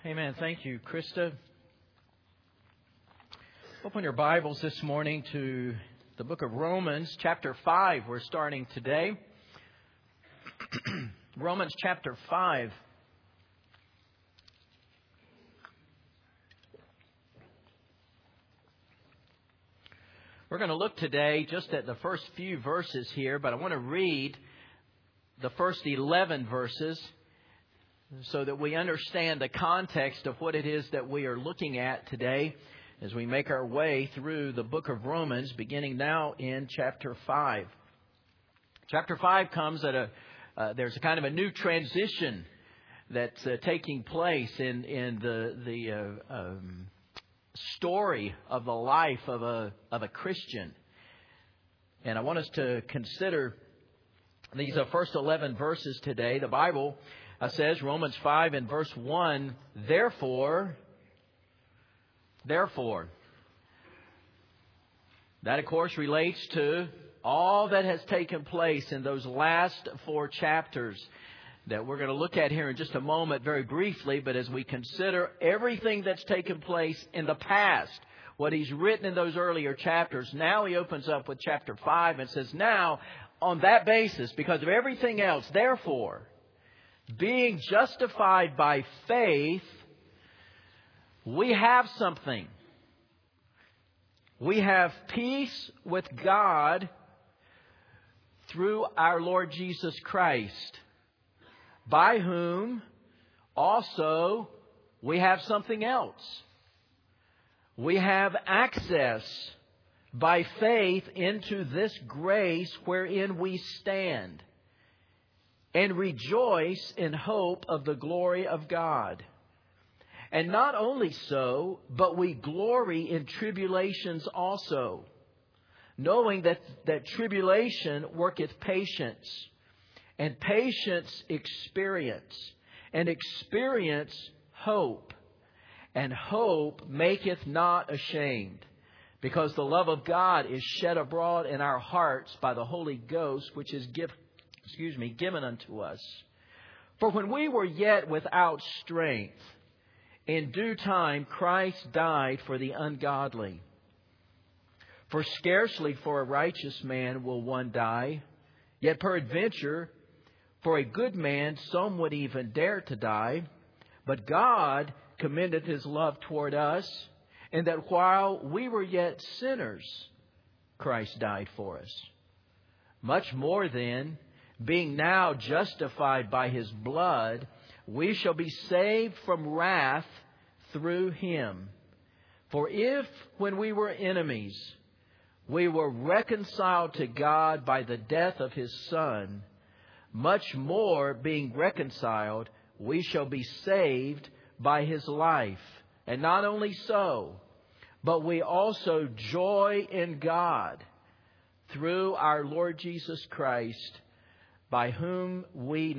Amen. Thank you, Krista. Open your Bibles this morning to the book of Romans, chapter 5. We're starting today. Romans chapter 5. We're going to look today just at the first few verses here, but I want to read the first 11 verses so that we understand the context of what it is that we are looking at today as we make our way through the book of Romans, beginning now in chapter 5. Chapter 5 comes at there's a kind of a new transition that's taking place in the story of the life of a Christian. And I want us to consider these first 11 verses today. The Bible says, Romans 5 and verse 1, Therefore. That, of course, relates to all that has taken place in those last 4 chapters that we're going to look at here in just a moment very briefly. But as we consider everything that's taken place in the past, what he's written in those earlier chapters, now he opens up with chapter 5 and says, now, on that basis, because of everything else, therefore, being justified by faith, we have something. We have peace with God through our Lord Jesus Christ, by whom also we have something else. We have access by faith into this grace wherein we stand, and rejoice in hope of the glory of God. And not only so, but we glory in tribulations also, knowing that tribulation worketh patience, and patience experience, and experience hope, and hope maketh not ashamed, because the love of God is shed abroad in our hearts by the Holy Ghost, which is given unto us. For when we were yet without strength, in due time Christ died for the ungodly. For scarcely for a righteous man will one die, yet peradventure for a good man some would even dare to die. But God commended His love toward us, in that while we were yet sinners, Christ died for us. Much more then, being now justified by His blood, we shall be saved from wrath through Him. For if, when we were enemies, we were reconciled to God by the death of His Son, much more, being reconciled, we shall be saved by His life. And not only so, but we also joy in God through our Lord Jesus Christ, by whom we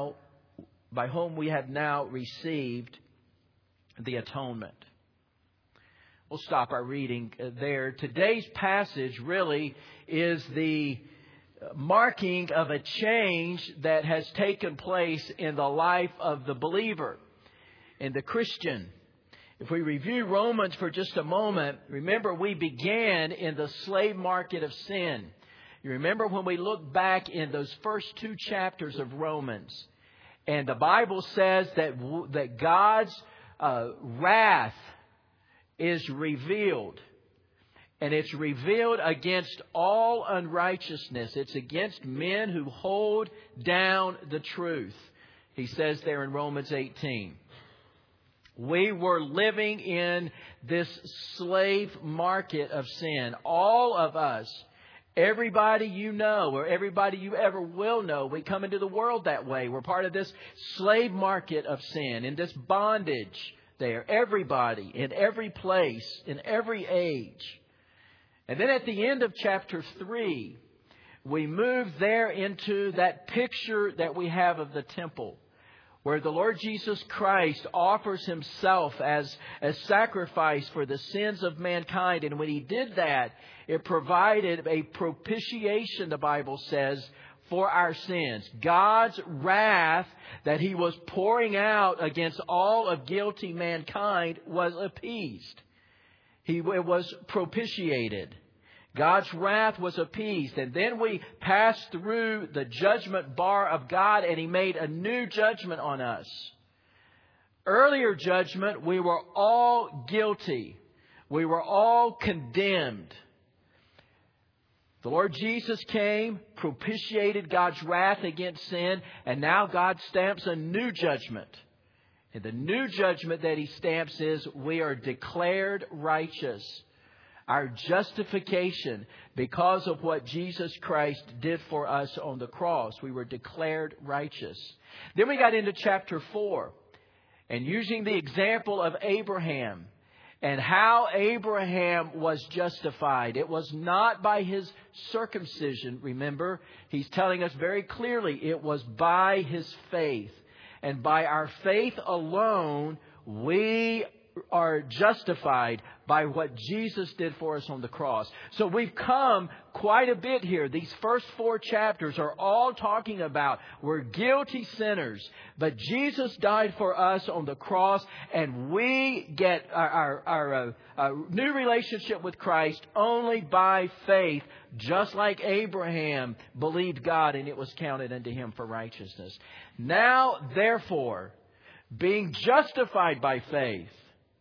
have now received the atonement. We'll stop our reading there. Today's passage really is the marking of a change that has taken place in the life of the believer, in the Christian. If we review Romans for just a moment, remember we began in the slave market of sin. You remember when we look back in those first 2 chapters of Romans, and the Bible says that God's wrath is revealed. And it's revealed against all unrighteousness. It's against men who hold down the truth. He says there in Romans 18. We were living in this slave market of sin. All of us. Everybody you know, or everybody you ever will know, we come into the world that way. We're part of this slave market of sin, in this bondage there. Everybody, in every place, in every age. And then at the end of chapter 3, we move there into that picture that we have of the temple, where the Lord Jesus Christ offers Himself as sacrifice for the sins of mankind. And when He did that, it provided a propitiation, the Bible says, for our sins. God's wrath that He was pouring out against all of guilty mankind was appeased. It was propitiated. God's wrath was appeased. And then we passed through the judgment bar of God, and He made a new judgment on us. Earlier judgment, we were all guilty. We were all condemned. The Lord Jesus came, propitiated God's wrath against sin, and now God stamps a new judgment. And the new judgment that He stamps is we are declared righteous. Our justification, because of what Jesus Christ did for us on the cross, we were declared righteous. Then we got into chapter 4, and using the example of Abraham, and how Abraham was justified. It was not by his circumcision, remember. He's telling us very clearly it was by his faith. And by our faith alone, we are justified by what Jesus did for us on the cross. So we've come quite a bit here. These first 4 chapters are all talking about we're guilty sinners, but Jesus died for us on the cross, and we get our new relationship with Christ only by faith, just like Abraham believed God and it was counted unto him for righteousness. Now, therefore, being justified by faith,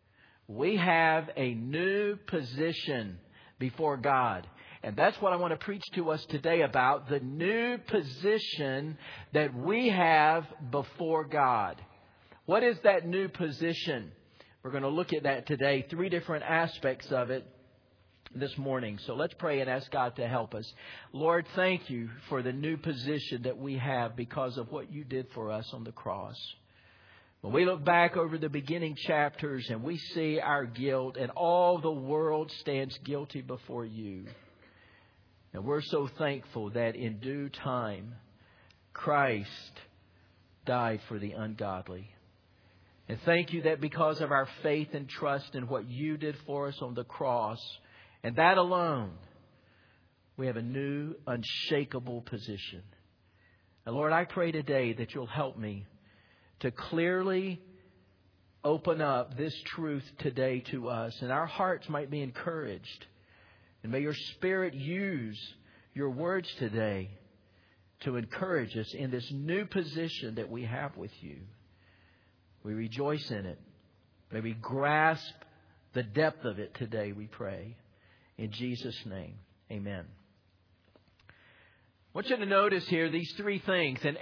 we have a new position before God. And that's what I want to preach to us today about, the new position that we have before God. What is that new position? We're going to look at that today, 3 different aspects of it this morning. So let's pray and ask God to help us. Lord, thank You for the new position that we have because of what You did for us on the cross. When we look back over the beginning chapters and we see our guilt, and all the world stands guilty before You. And we're so thankful that in due time, Christ died for the ungodly. And thank You that because of our faith and trust in what You did for us on the cross, and that alone, we have a new, unshakable position. And Lord, I pray today that You'll help me to clearly open up this truth today to us, and our hearts might be encouraged. And may Your Spirit use Your words today to encourage us in this new position that we have with You. We rejoice in it. May we grasp the depth of it today, we pray. In Jesus' name, amen. I want you to notice here these 3 things, and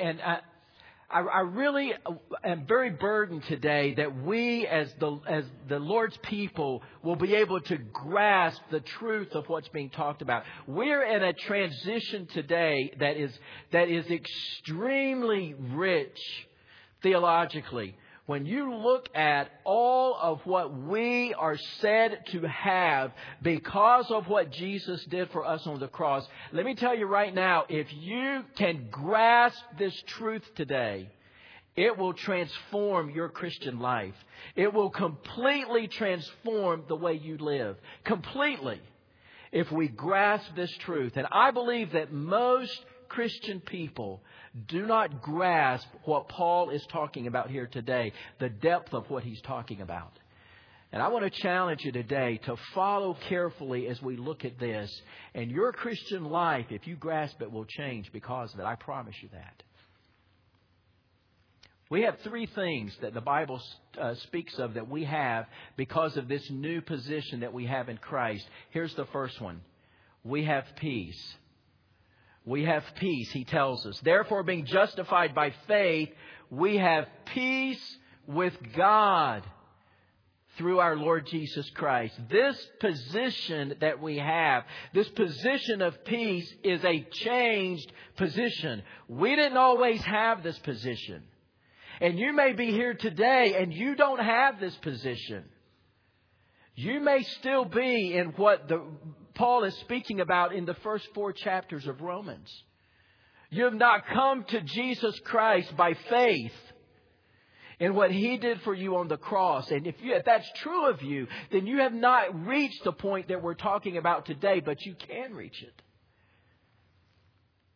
I really am very burdened today that we as the Lord's people will be able to grasp the truth of what's being talked about. We're in a transition today that is extremely rich theologically. When you look at all of what we are said to have because of what Jesus did for us on the cross, let me tell you right now, if you can grasp this truth today, it will transform your Christian life. It will completely transform the way you live. Completely. If we grasp this truth. And I believe that most Christian people do not grasp what Paul is talking about here today, the depth of what he's talking about. And I want to challenge you today to follow carefully as we look at this. And your Christian life, if you grasp it, will change because of it. I promise you that. We have 3 things that the Bible speaks of that we have because of this new position that we have in Christ. Here's the first one. We have peace. We have peace, he tells us. Therefore, being justified by faith, we have peace with God through our Lord Jesus Christ. This position that we have, this position of peace, is a changed position. We didn't always have this position. And you may be here today and you don't have this position. You may still be in what Paul is speaking about in the first 4 chapters of Romans. You have not come to Jesus Christ by faith in what He did for you on the cross. And if that's true of you, then you have not reached the point that we're talking about today, but you can reach it.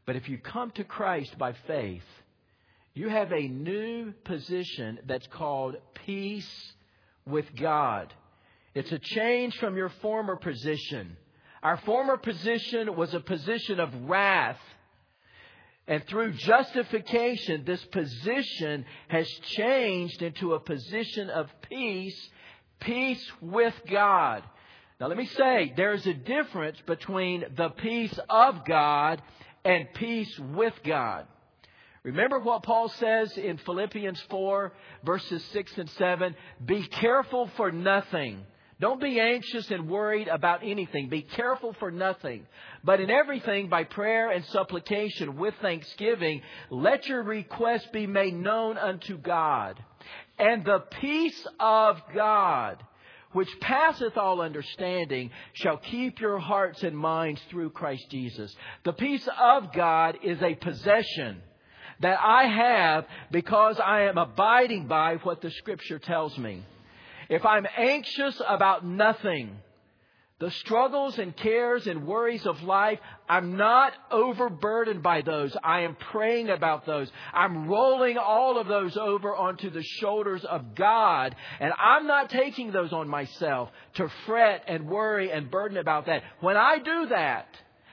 But if you come to Christ by faith, you have a new position that's called peace with God. It's a change from your former position. Our former position was a position of wrath. And through justification, this position has changed into a position of peace, peace with God. Now let me say, there's a difference between the peace of God and peace with God. Remember what Paul says in Philippians 4, verses 6 and 7? Be careful for nothing. Don't be anxious and worried about anything. Be careful for nothing. But in everything, by prayer and supplication with thanksgiving, let your requests be made known unto God. And the peace of God, which passeth all understanding, shall keep your hearts and minds through Christ Jesus. The peace of God is a possession that I have because I am abiding by what the Scripture tells me. If I'm anxious about nothing, the struggles and cares and worries of life, I'm not overburdened by those. I am praying about those. I'm rolling all of those over onto the shoulders of God. And I'm not taking those on myself to fret and worry and burden about that. When I do that,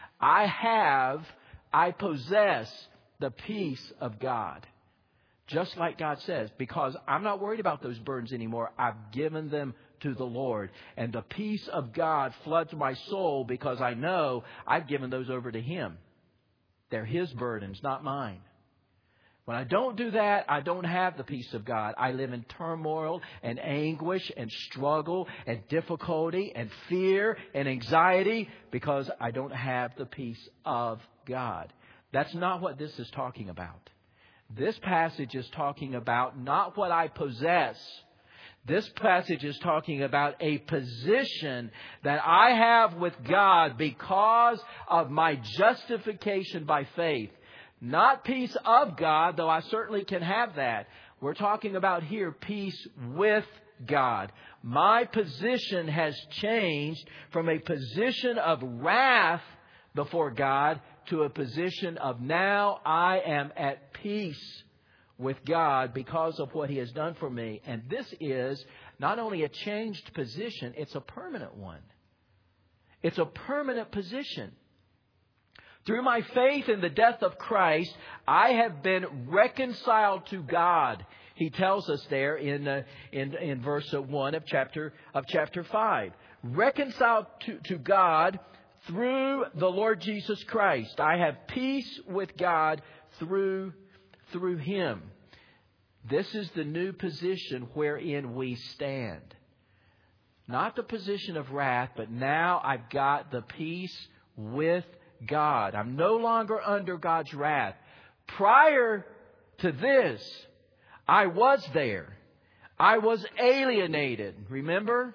I possess the peace of God. Just like God says, because I'm not worried about those burdens anymore. I've given them to the Lord. And the peace of God floods my soul because I know I've given those over to Him. They're His burdens, not mine. When I don't do that, I don't have the peace of God. I live in turmoil and anguish and struggle and difficulty and fear and anxiety because I don't have the peace of God. That's not what this is talking about. This passage is talking about not what I possess. This passage is talking about a position that I have with God because of my justification by faith. Not peace of God, though I certainly can have that. We're talking about here peace with God. My position has changed from a position of wrath before God to a position of now I am at peace with God because of what He has done for me. And this is not only a changed position, it's a permanent one. It's a permanent position. Through my faith in the death of Christ, I have been reconciled to God. He tells us there in verse 1 of chapter 5. Reconciled to God through the Lord Jesus Christ. I have peace with God through Him. This is the new position wherein we stand. Not the position of wrath, but now I've got the peace with God. I'm no longer under God's wrath. Prior to this, I was there. I was alienated. Remember?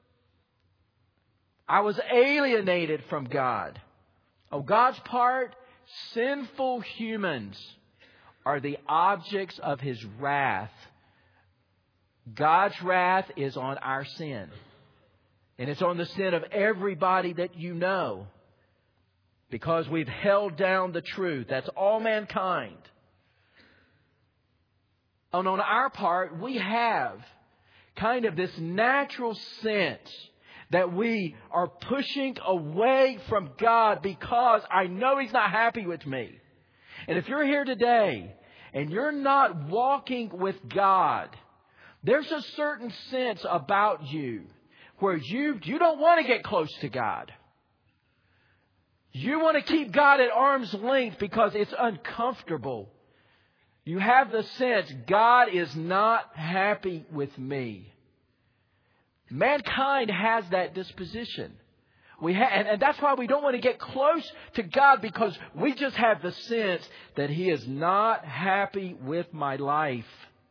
I was alienated from God. On God's part, sinful humans are the objects of His wrath. God's wrath is on our sin. And it's on the sin of everybody that you know. Because we've held down the truth. That's all mankind. And on our part, we have kind of this natural sense that we are pushing away from God because I know He's not happy with me. And if you're here today and you're not walking with God, there's a certain sense about you where you don't want to get close to God. You want to keep God at arm's length because it's uncomfortable. You have the sense God is not happy with me. Mankind has that disposition. And that's why we don't want to get close to God, because we just have the sense that He is not happy with my life.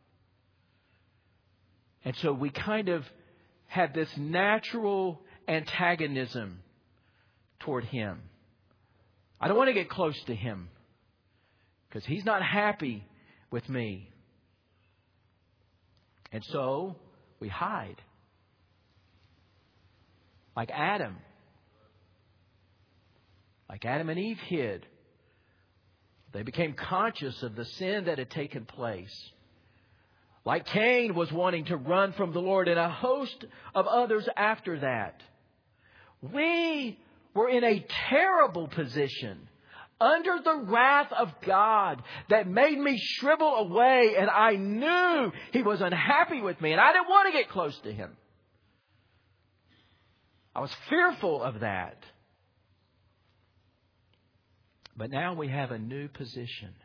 And so we kind of have this natural antagonism toward Him. I don't want to get close to Him because He's not happy with me. And so we hide. Like Adam and Eve hid. They became conscious of the sin that had taken place. Like Cain was wanting to run from the Lord, and a host of others after that. We were in a terrible position under the wrath of God that made me shrivel away, and I knew He was unhappy with me, and I didn't want to get close to Him. I was fearful of that. But now we have a new position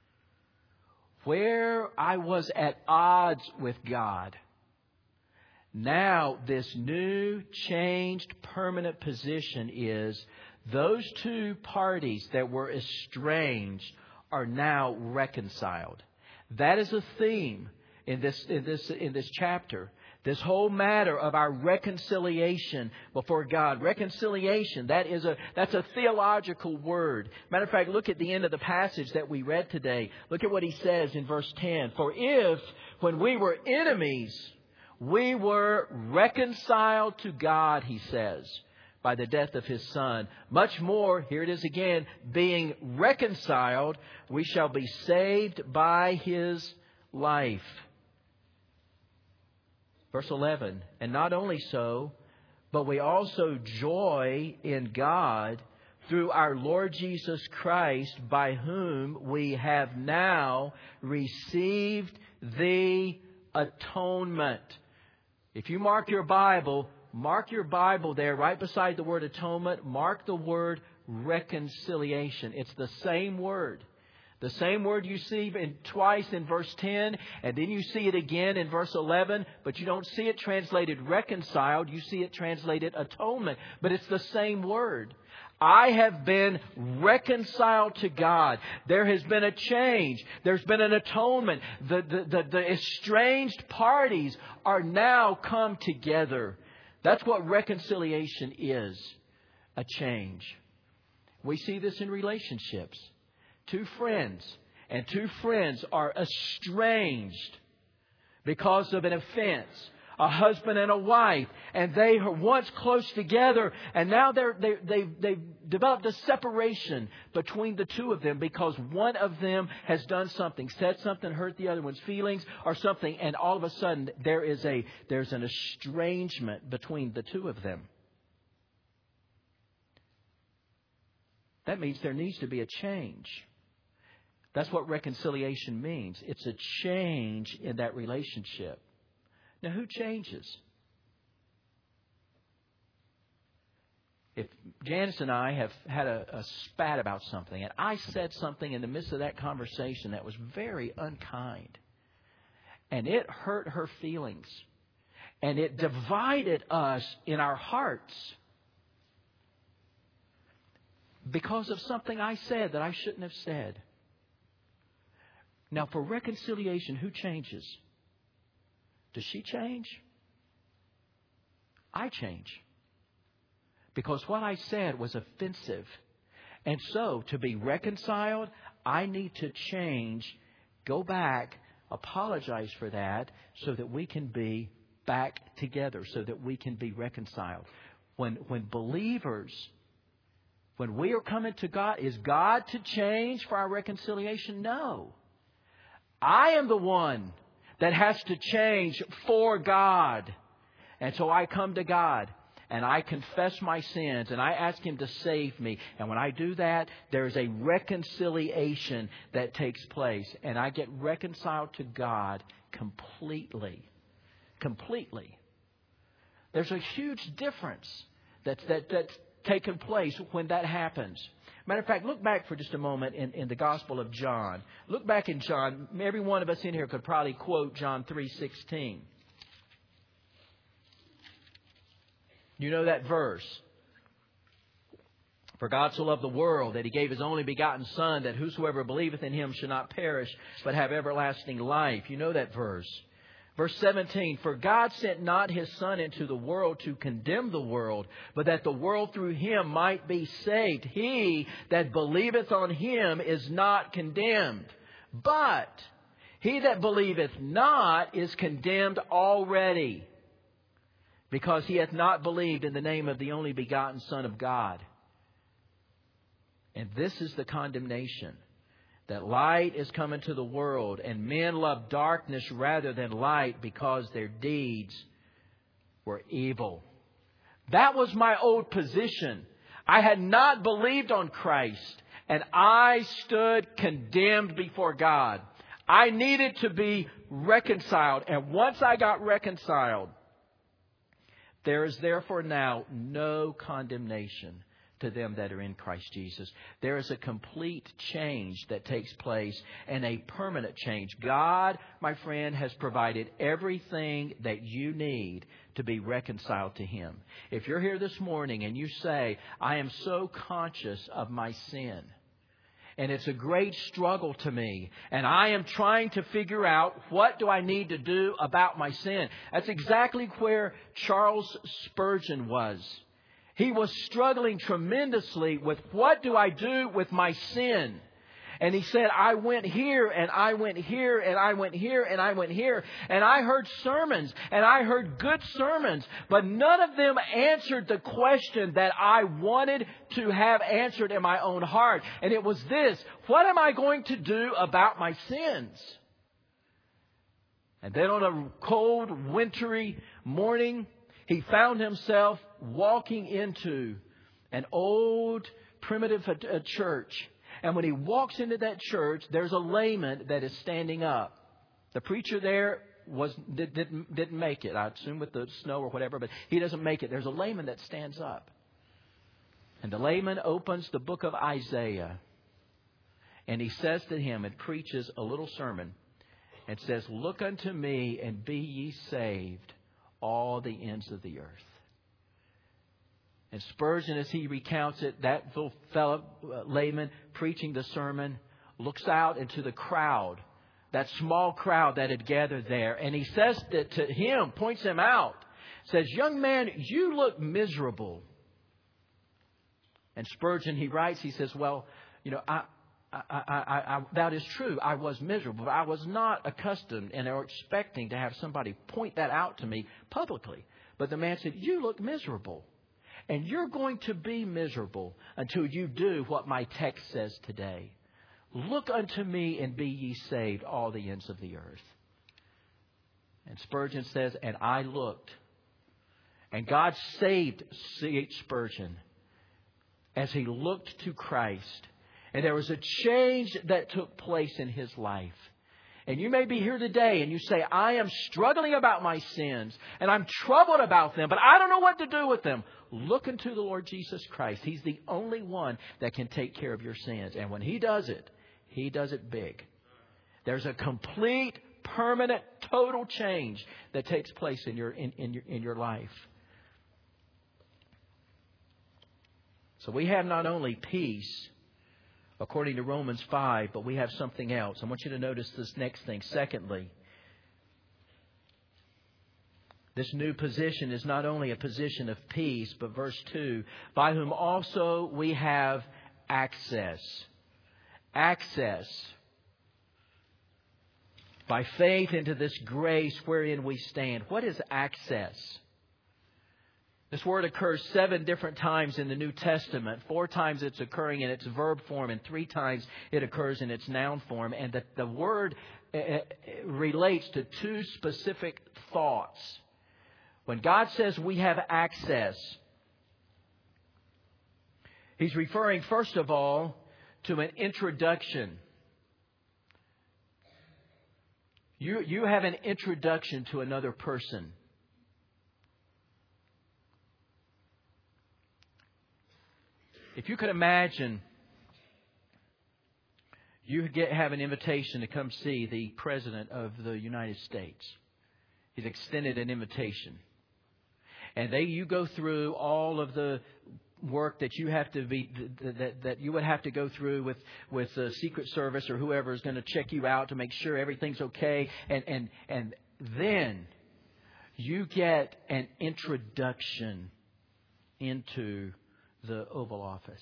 where I was at odds with God. Now this new, changed, permanent position is those two parties that were estranged are now reconciled. That is a theme in this chapter. This whole matter of our reconciliation before God. Reconciliation, that's a theological word. Matter of fact, look at the end of the passage that we read today. Look at what he says in verse 10. For if, when we were enemies, we were reconciled to God, he says, by the death of His Son. Much more, here it is again, being reconciled, we shall be saved by His life. Verse 11, and not only so, but we also joy in God through our Lord Jesus Christ, by whom we have now received the atonement. If you mark your Bible there right beside the word atonement. Mark the word reconciliation. It's the same word. The same word you see twice in verse 10, and then you see it again in verse 11, but you don't see it translated reconciled. You see it translated atonement, but it's the same word. I have been reconciled to God. There has been a change. There's been an atonement. The estranged parties are now come together. That's what reconciliation is, a change. We see this in relationships. Two friends are estranged because of an offense. A husband and a wife, and they were once close together, and now they've developed a separation between the two of them because one of them has done something, said something, hurt the other one's feelings or something, and all of a sudden there's an estrangement between the two of them. That means there needs to be a change. That's what reconciliation means. It's a change in that relationship. Now, who changes? If Janice and I have had a spat about something, and I said something in the midst of that conversation that was very unkind, and it hurt her feelings, and it divided us in our hearts because of something I said that I shouldn't have said. Now, for reconciliation, who changes? Does she change? I change. Because what I said was offensive. And so, to be reconciled, I need to change, go back, apologize for that, so that we can be back together, so that we can be reconciled. When believers, when we are coming to God, is God to change for our reconciliation? No. I am the one that has to change for God. And so I come to God and I confess my sins and I ask Him to save me. And when I do that, there's a reconciliation that takes place. And I get reconciled to God completely. Completely. There's a huge difference that's taken place when that happens. Matter of fact, look back for just a moment in the Gospel of John. Look back in John. Every one of us in here could probably quote John 3:16. You know that verse. For God so loved the world that He gave His only begotten Son, that whosoever believeth in Him should not perish, but have everlasting life. You know that verse. Verse 17, for God sent not His Son into the world to condemn the world, but that the world through Him might be saved. He that believeth on Him is not condemned. But he that believeth not is condemned already, because he hath not believed in the name of the only begotten Son of God. And this is the condemnation, that light is come into the world, and men love darkness rather than light because their deeds were evil. That was my old position. I had not believed on Christ, and I stood condemned before God. I needed to be reconciled, and once I got reconciled, there is therefore now no condemnation to them that are in Christ Jesus. There is a complete change that takes place, and a permanent change. God, my friend, has provided everything that you need to be reconciled to Him. If you're here this morning and you say, I am so conscious of my sin, and it's a great struggle to me, and I am trying to figure out what do I need to do about my sin. That's exactly where Charles Spurgeon was. He was struggling tremendously with what do I do with my sin. And he said, I went here and I went here and I went here and I went here. And I heard sermons and I heard good sermons. But none of them answered the question that I wanted to have answered in my own heart. And it was this: what am I going to do about my sins? And then on a cold, wintry morning, he found himself walking into an old, primitive church. And when he walks into that church, there's a layman that is standing up. The preacher there didn't make it, I assume with the snow or whatever, but he doesn't make it. There's a layman that stands up. And the layman opens the book of Isaiah. And he says to him and preaches a little sermon. And says, look unto me and be ye saved, all the ends of the earth. And Spurgeon, as he recounts it, that little fellow, layman, preaching the sermon, looks out into the crowd, that small crowd that had gathered there. And he says that to him, points him out, says, young man, you look miserable. And Spurgeon, he writes, he says, well, you know, that is true. I was miserable, but I was not accustomed and or expecting to have somebody point that out to me publicly. But the man said, you look miserable. And you're going to be miserable until you do what my text says today. Look unto me and be ye saved, all the ends of the earth. And Spurgeon says, and I looked. And God saved C.H. Spurgeon as he looked to Christ. And there was a change that took place in his life. And you may be here today and you say, I am struggling about my sins and I'm troubled about them, but I don't know what to do with them. Look into the Lord Jesus Christ. He's the only one that can take care of your sins. And when He does it big. There's a complete, permanent, total change that takes place in your life. So we have not only peace, according to Romans 5, but we have something else. I want you to notice this next thing. Secondly, this new position is not only a position of peace, but verse 2, by whom also we have access. Access. By faith into this grace wherein we stand. What is access? This word occurs 7 different times in the New Testament. 4 times it's occurring in its verb form, and 3 times it occurs in its noun form. And the word relates to 2 specific thoughts. When God says we have access, He's referring, first of all, to an introduction. You have an introduction to another person. If you could imagine, you have an invitation to come see the President of the United States. He's extended an invitation. And you go through all of the work that you have to be that you would have to go through with the Secret Service or whoever is going to check you out to make sure everything's okay. And then you get an introduction into the Oval Office.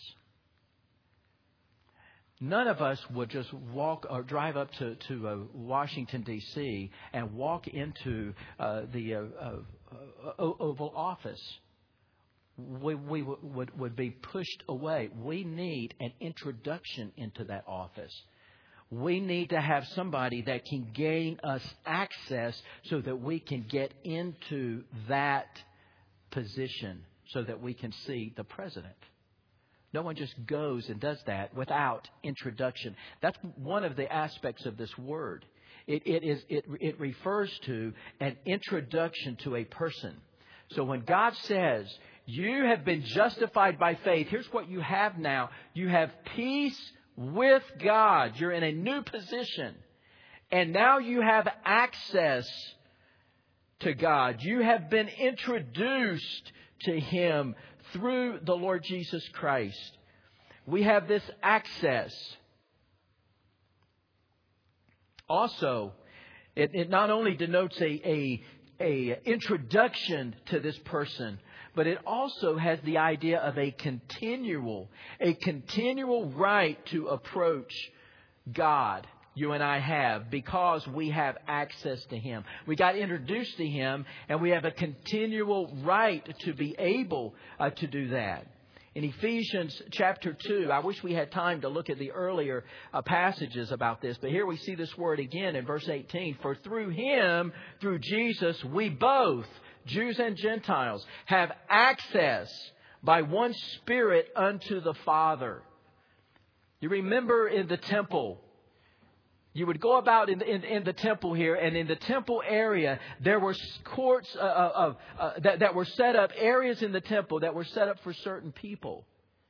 None of us would just walk or drive up to Washington, D.C. and walk into the Oval Office. We would be pushed away. We need an introduction into that office. We need to have somebody that can gain us access so that we can get into that position so that we can see the president. No one just goes and does that without introduction. That's one of the aspects of this word. It refers to an introduction to a person. So when God says, you have been justified by faith, here's what you have now. You have peace with God. You're in a new position. And now you have access to God. You have been introduced to Him through the Lord Jesus Christ. We have this access. Also, it not only denotes a introduction to this person, but it also has the idea of a continual right to approach God. You and I have, because we have access to Him. We got introduced to Him, and we have a continual right to be able to do that. In Ephesians chapter 2, I wish we had time to look at the earlier passages about this, but here we see this word again in verse 18. For through Him, through Jesus, we both, Jews and Gentiles, have access by one Spirit unto the Father. You remember in the temple, you would go about in the temple here, and in the temple area, there were courts that were set up, areas in the temple that were set up for certain people.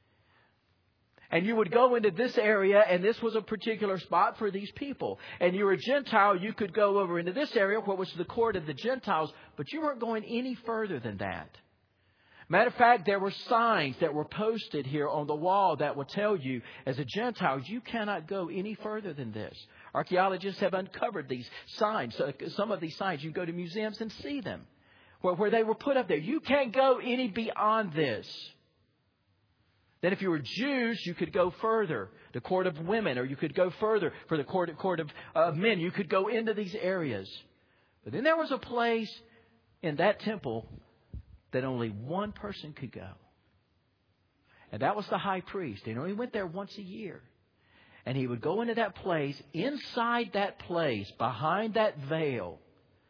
And you would go into this area, and this was a particular spot for these people. And you were a Gentile, you could go over into this area, what was the court of the Gentiles, but you weren't going any further than that. Matter of fact, there were signs that were posted here on the wall that will tell you, as a Gentile, you cannot go any further than this. Archaeologists have uncovered these signs. Some of these signs, you can go to museums and see them, where they were put up there. You can't go any beyond this. Then if you were Jews, you could go further, the court of women, or you could go further for the court of men. You could go into these areas. But then there was a place in that temple that only one person could go. And that was the high priest. He only went there once a year. And he would go into that place. Inside that place, behind that veil,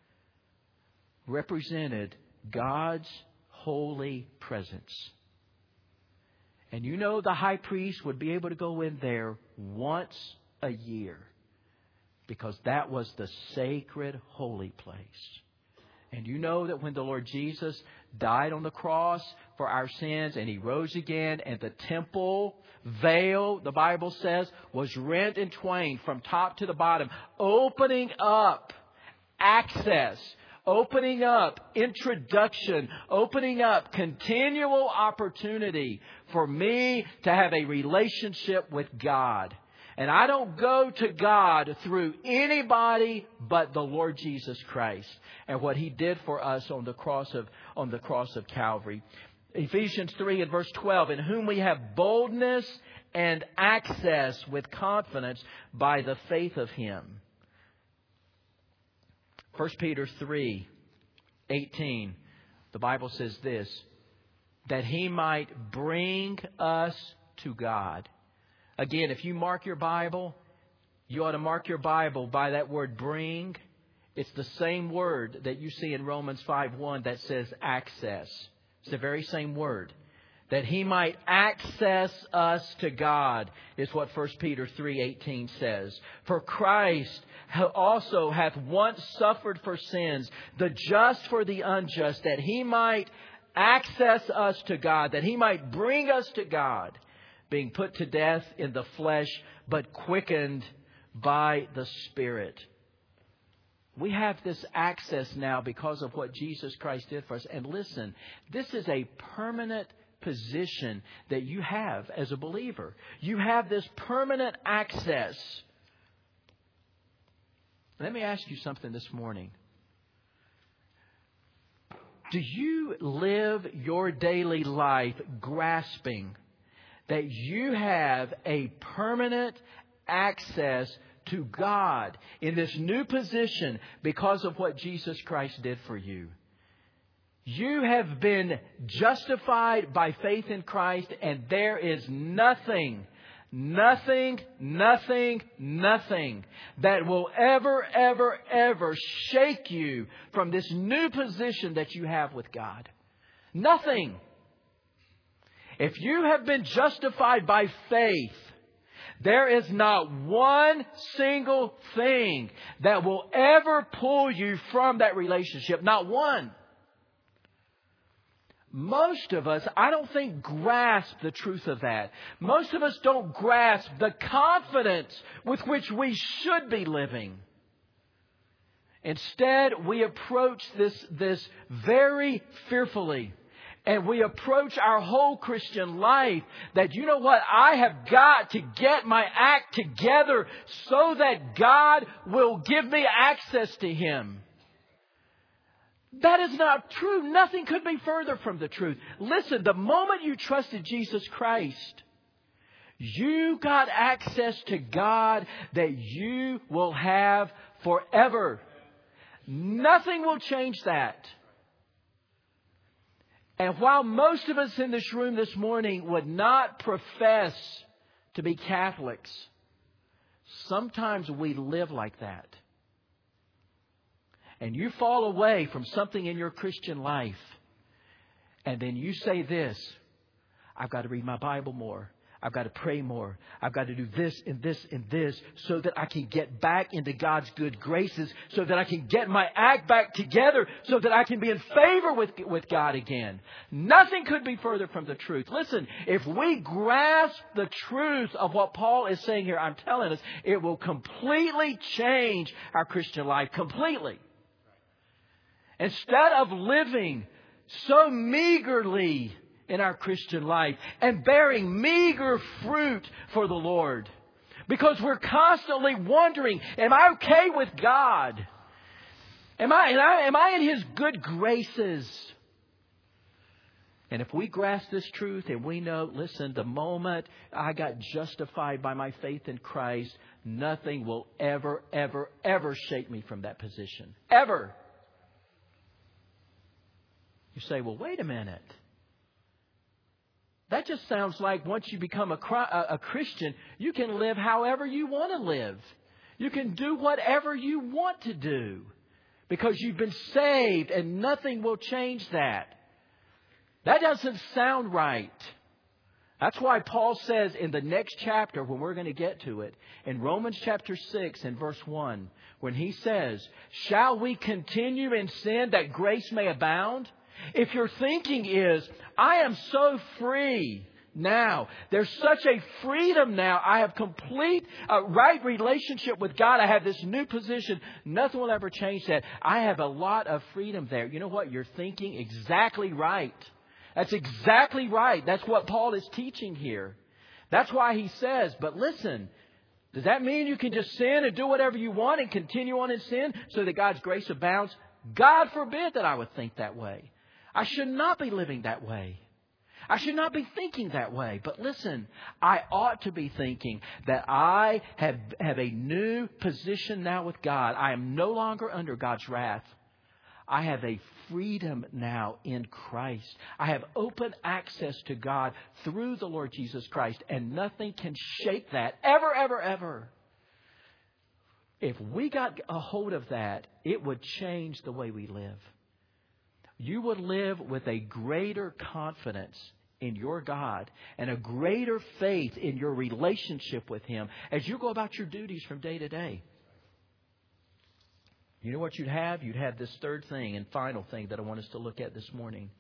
represented God's holy presence. And you know the high priest would be able to go in there once a year, because that was the sacred holy place. And you know that when the Lord Jesus died on the cross for our sins and He rose again, and the temple veil, the Bible says, was rent in twain from top to the bottom, opening up access, opening up introduction, opening up continual opportunity for me to have a relationship with God. And I don't go to God through anybody but the Lord Jesus Christ and what He did for us on the cross of Calvary. Ephesians 3 and verse 12, in whom we have boldness and access with confidence by the faith of Him. 1 Peter 3:18, the Bible says this, that He might bring us to God. Again, if you mark your Bible, you ought to mark your Bible by that word bring. It's the same word that you see in Romans 5:1 that says access. It's the very same word. That He might access us to God is what 1 Peter 3:18 says. For Christ also hath once suffered for sins, the just for the unjust, that He might access us to God, that He might bring us to God, being put to death in the flesh, but quickened by the Spirit. We have this access now because of what Jesus Christ did for us. And listen, this is a permanent position that you have as a believer. You have this permanent access. Let me ask you something this morning. Do you live your daily life grasping that you have a permanent access to God in this new position because of what Jesus Christ did for you? You have been justified by faith in Christ, and there is nothing Nothing, nothing, nothing that will ever shake you from this new position that you have with God. Nothing. If you have been justified by faith, there is not one single thing that will ever pull you from that relationship. Not one. Most of us, I don't think, grasp the truth of that. Most of us don't grasp the confidence with which we should be living. Instead, we approach this very fearfully. And we approach our whole Christian life that, you know what, I have got to get my act together so that God will give me access to Him. That is not true. Nothing could be further from the truth. Listen, the moment you trusted Jesus Christ, you got access to God that you will have forever. Nothing will change that. And while most of us in this room this morning would not profess to be Catholics, sometimes we live like that. And you fall away from something in your Christian life. And then you say this, I've got to read my Bible more. I've got to pray more. I've got to do this and this and this so that I can get back into God's good graces, so that I can get my act back together, so that I can be in favor with God again. Nothing could be further from the truth. Listen, if we grasp the truth of what Paul is saying here, I'm telling us, it will completely change our Christian life. Completely. Instead of living so meagerly in our Christian life and bearing meager fruit for the Lord, because we're constantly wondering, am I okay with God? Am I in His good graces? And if we grasp this truth and we know, listen, the moment I got justified by my faith in Christ, nothing will ever shake me from that position. Ever. You say, well, wait a minute. That just sounds like once you become a Christian, you can live however you want to live. You can do whatever you want to do because you've been saved and nothing will change that. That doesn't sound right. That's why Paul says in the next chapter, when we're going to get to it, in Romans chapter 6 and verse 1, when he says, shall we continue in sin that grace may abound? If your thinking is, I am so free now, there's such a freedom now, I have complete right relationship with God, I have this new position, nothing will ever change that. I have a lot of freedom there. You know what? You're thinking exactly right. That's exactly right. That's what Paul is teaching here. That's why he says, but listen, does that mean you can just sin and do whatever you want and continue on in sin so that God's grace abounds? God forbid that I would think that way. I should not be living that way. I should not be thinking that way. But listen, I ought to be thinking that I have a new position now with God. I am no longer under God's wrath. I have a freedom now in Christ. I have open access to God through the Lord Jesus Christ. And nothing can shake that ever. If we got a hold of that, it would change the way we live. You would live with a greater confidence in your God and a greater faith in your relationship with Him as you go about your duties from day to day. You know what you'd have? You'd have this third thing and final thing that I want us to look at this morning.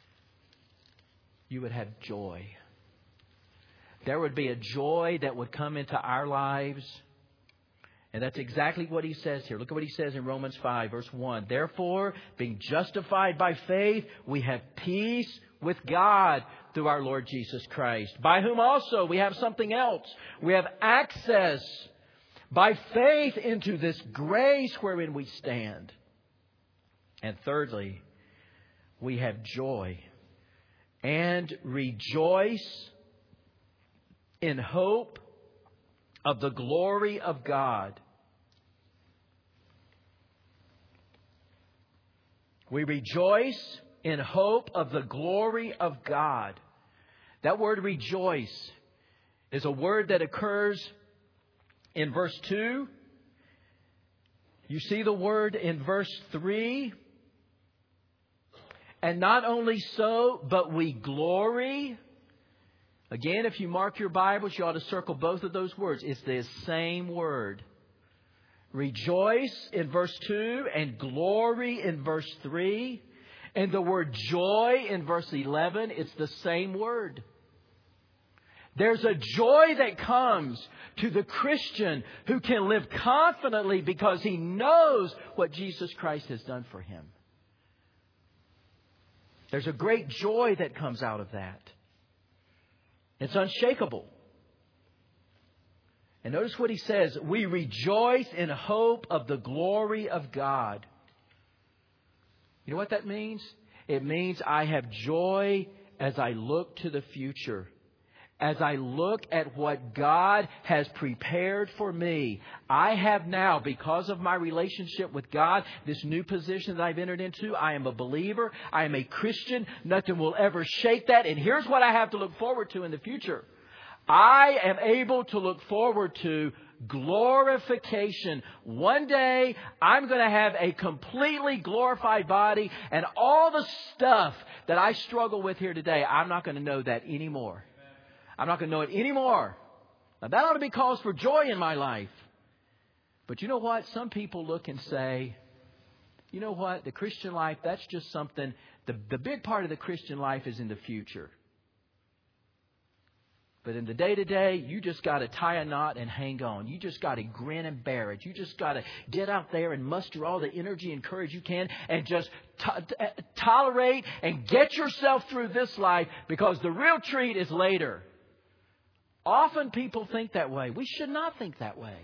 You would have joy. There would be a joy that would come into our lives. And that's exactly what he says here. Look at what he says in Romans 5, verse 1. Therefore, being justified by faith, we have peace with God through our Lord Jesus Christ, by whom also we have something else. We have access by faith into this grace wherein we stand. And thirdly, we have joy and rejoice in hope of the glory of God. We rejoice in hope of the glory of God. That word rejoice is a word that occurs in verse 2. You see the word in verse 3. And not only so, but we glory. Again, if you mark your Bibles, you ought to circle both of those words. It's the same word. Rejoice in verse 2 and glory in verse 3. And the word joy in verse 11, it's the same word. There's a joy that comes to the Christian who can live confidently because he knows what Jesus Christ has done for him. There's a great joy that comes out of that. It's unshakable. And notice what he says. We rejoice in hope of the glory of God. You know what that means? It means I have joy as I look to the future. As I look at what God has prepared for me. I have now, because of my relationship with God, this new position that I've entered into. I am a believer. I am a Christian. Nothing will ever shake that. And here's what I have to look forward to in the future. I am able to look forward to glorification. One day, I'm going to have a completely glorified body. And all the stuff that I struggle with here today, I'm not going to know that anymore. I'm not going to know it anymore. Now, that ought to be cause for joy in my life. But you know what? Some people look and say, you know what? The Christian life, that's just something. The big part of the Christian life is in the future. But in the day-to-day, you just got to tie a knot and hang on. You just got to grin and bear it. You just got to get out there and muster all the energy and courage you can and just tolerate and get yourself through this life because the real treat is later. Often people think that way. We should not think that way.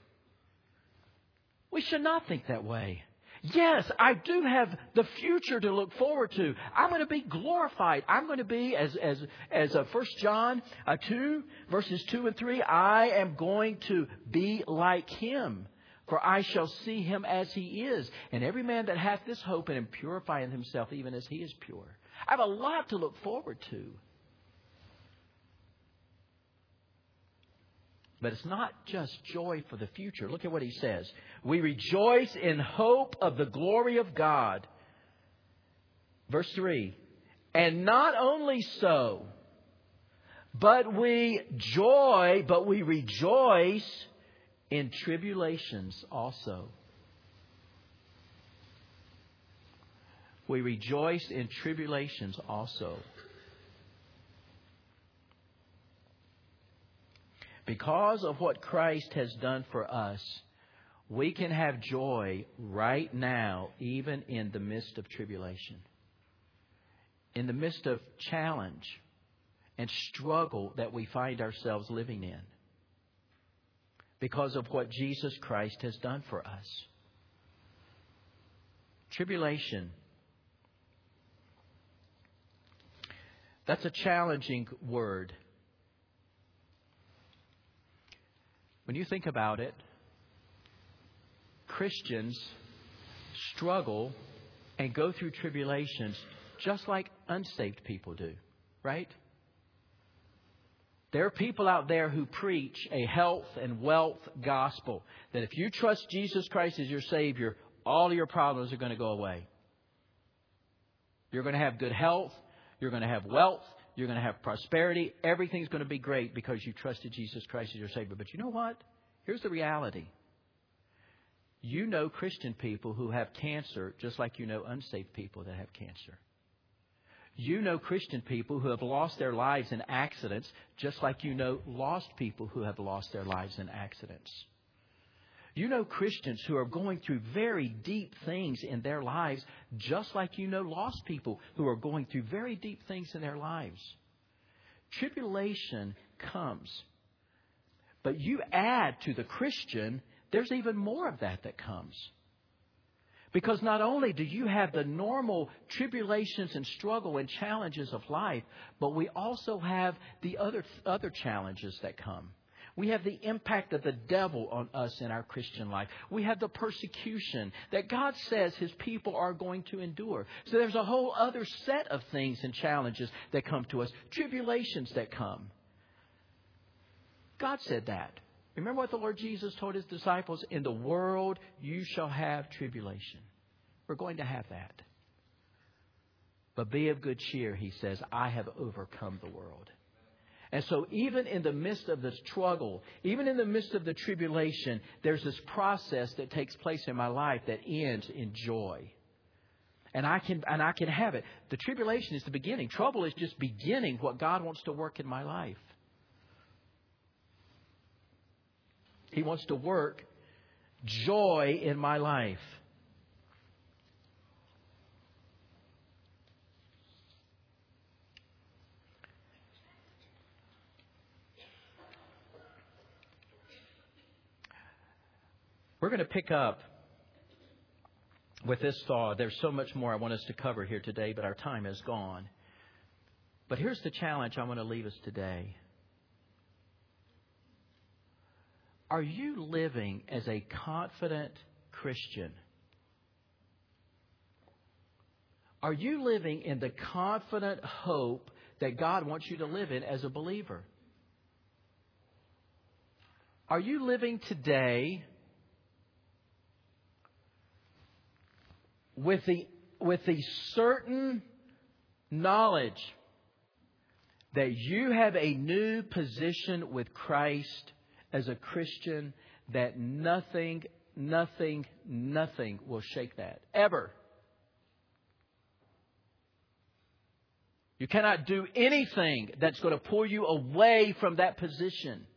We should not think that way. Yes, I do have the future to look forward to. I'm going to be glorified. I'm going to be, as 1 John 2, verses 2 and 3, I am going to be like Him, for I shall see Him as He is. And every man that hath this hope in Him purifieth himself even as He is pure. I have a lot to look forward to. But it's not just joy for the future. Look at what he says. We rejoice in hope of the glory of God. Verse 3. And not only so, but we rejoice in tribulations also. We rejoice in tribulations also. Because of what Christ has done for us, we can have joy right now, even in the midst of tribulation. In the midst of challenge and struggle that we find ourselves living in. Because of what Jesus Christ has done for us. Tribulation. That's a challenging word. When you think about it, Christians struggle and go through tribulations just like unsaved people do, right? There are people out there who preach a health and wealth gospel that if you trust Jesus Christ as your Savior, all of your problems are going to go away. You're going to have good health. You're going to have wealth. You're going to have prosperity. Everything's going to be great because you trusted Jesus Christ as your Savior. But you know what? Here's the reality. You know Christian people who have cancer just like you know unsaved people that have cancer. You know Christian people who have lost their lives in accidents just like you know lost people who have lost their lives in accidents. You know Christians who are going through very deep things in their lives, just like you know lost people who are going through very deep things in their lives. Tribulation comes. But you add to the Christian, there's even more of that comes. Because not only do you have the normal tribulations and struggle and challenges of life, but we also have the other challenges that come. We have the impact of the devil on us in our Christian life. We have the persecution that God says His people are going to endure. So there's a whole other set of things and challenges that come to us. Tribulations that come. God said that. Remember what the Lord Jesus told His disciples? In the world you shall have tribulation. We're going to have that. But be of good cheer, He says, I have overcome the world. And so even in the midst of the struggle, even in the midst of the tribulation, there's this process that takes place in my life that ends in joy. And I can have it. The tribulation is the beginning. Trouble is just beginning what God wants to work in my life. He wants to work joy in my life. We're going to pick up with this thought. There's so much more I want us to cover here today, but our time is gone. But here's the challenge I want to leave us today. Are you living as a confident Christian? Are you living in the confident hope that God wants you to live in as a believer? Are you living today with the certain knowledge that you have a new position with Christ as a Christian, that nothing will shake that, ever? You cannot do anything that's going to pull you away from that position,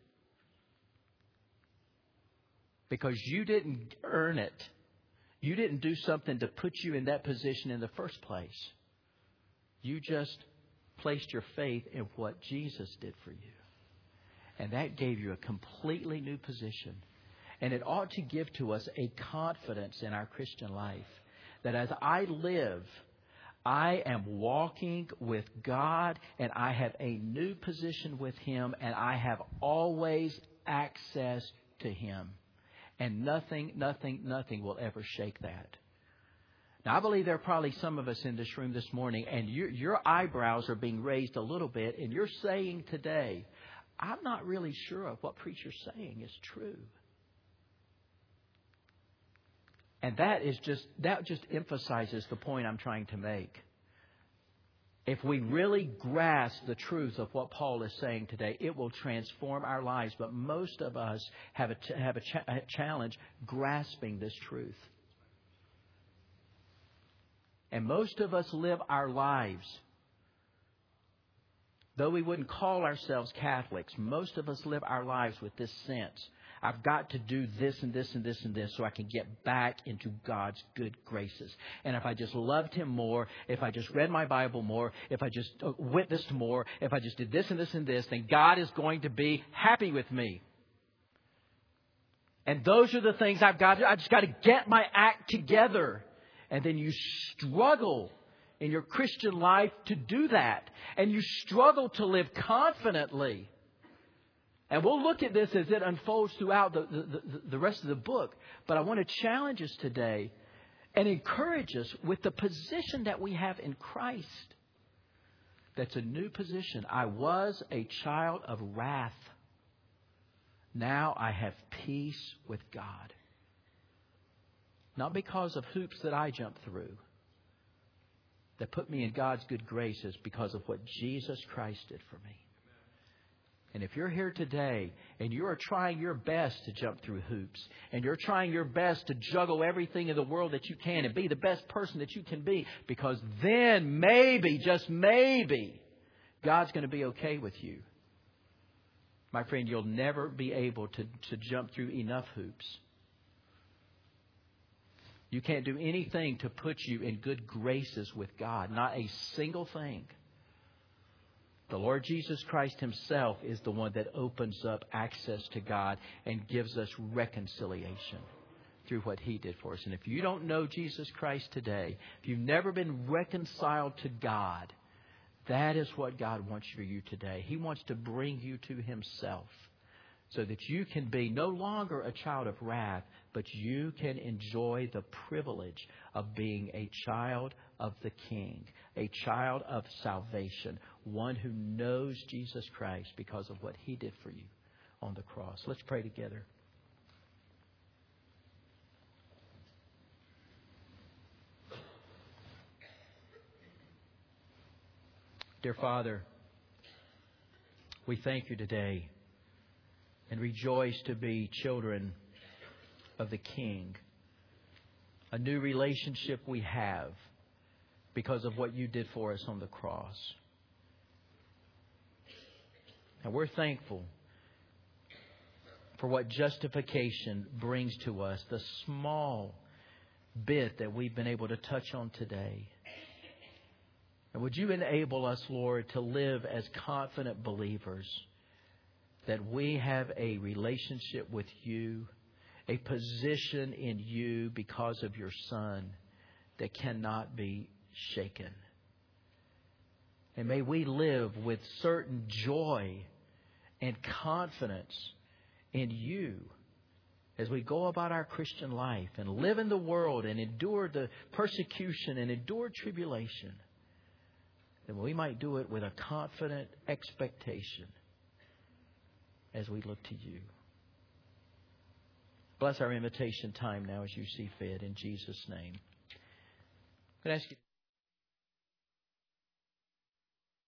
because you didn't earn it. You didn't do something to put you in that position in the first place. You just placed your faith in what Jesus did for you. And that gave you a completely new position. And it ought to give to us a confidence in our Christian life that as I live, I am walking with God and I have a new position with Him and I have always access to Him. And nothing will ever shake that. Now, I believe there are probably some of us in this room this morning, and your eyebrows are being raised a little bit, and you're saying today, I'm not really sure if what preacher's saying is true. And that just emphasizes the point I'm trying to make. If we really grasp the truth of what Paul is saying today, it will transform our lives. But most of us have a challenge grasping this truth. And most of us live our lives, though we wouldn't call ourselves Catholics, most of us live our lives with this sense. I've got to do this and this and this and this so I can get back into God's good graces. And if I just loved Him more, if I just read my Bible more, if I just witnessed more, if I just did this and this and this, then God is going to be happy with me. And those are the things I just got to get my act together. And then you struggle in your Christian life to do that. And you struggle to live confidently. And we'll look at this as it unfolds throughout the rest of the book. But I want to challenge us today and encourage us with the position that we have in Christ. That's a new position. I was a child of wrath. Now I have peace with God. Not because of hoops that I jumped through that put me in God's good graces, because of what Jesus Christ did for me. And if you're here today and you are trying your best to jump through hoops and you're trying your best to juggle everything in the world that you can and be the best person that you can be, because then maybe, just maybe, God's going to be okay with you. My friend, you'll never be able to jump through enough hoops. You can't do anything to put you in good graces with God. Not a single thing. The Lord Jesus Christ Himself is the one that opens up access to God and gives us reconciliation through what He did for us. And if you don't know Jesus Christ today, if you've never been reconciled to God, that is what God wants for you today. He wants to bring you to Himself so that you can be no longer a child of wrath, but you can enjoy the privilege of being a child of the King, a child of salvation, one who knows Jesus Christ because of what He did for you, on the cross. Let's pray together. Dear Father, we thank you today and rejoice to be children of the King. A new relationship we have because of what you did for us on the cross. And we're thankful for what justification brings to us, the small bit that we've been able to touch on today. And would you enable us, Lord, to live as confident believers that we have a relationship with you, a position in you because of your Son that cannot be shaken. And may we live with certain joy and confidence in you as we go about our Christian life and live in the world and endure the persecution and endure tribulation. That we might do it with a confident expectation as we look to you. Bless our invitation time now as you see fit in Jesus' name. Could I ask you